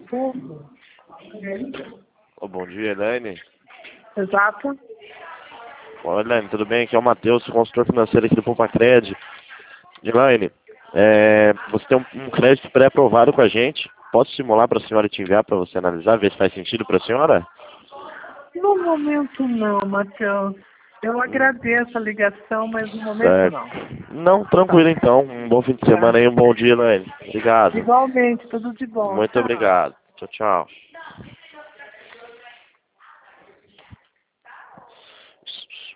Ô, bom dia, Elaine. Exato. Oi, Elaine, tudo bem? Aqui é o Matheus, consultor financeiro aqui do Poupacred. Elaine, você tem um crédito pré-aprovado com a gente. Posso simular para a senhora e te enviar para você analisar, ver se faz sentido para a senhora? No momento não, Matheus. Eu agradeço a ligação, mas no momento Certo. não. Não, tranquilo então. Um bom fim de semana e um bom dia, Elaine. Obrigado. Igualmente, tudo de bom. Muito Tchau. obrigado. Tchau, tchau.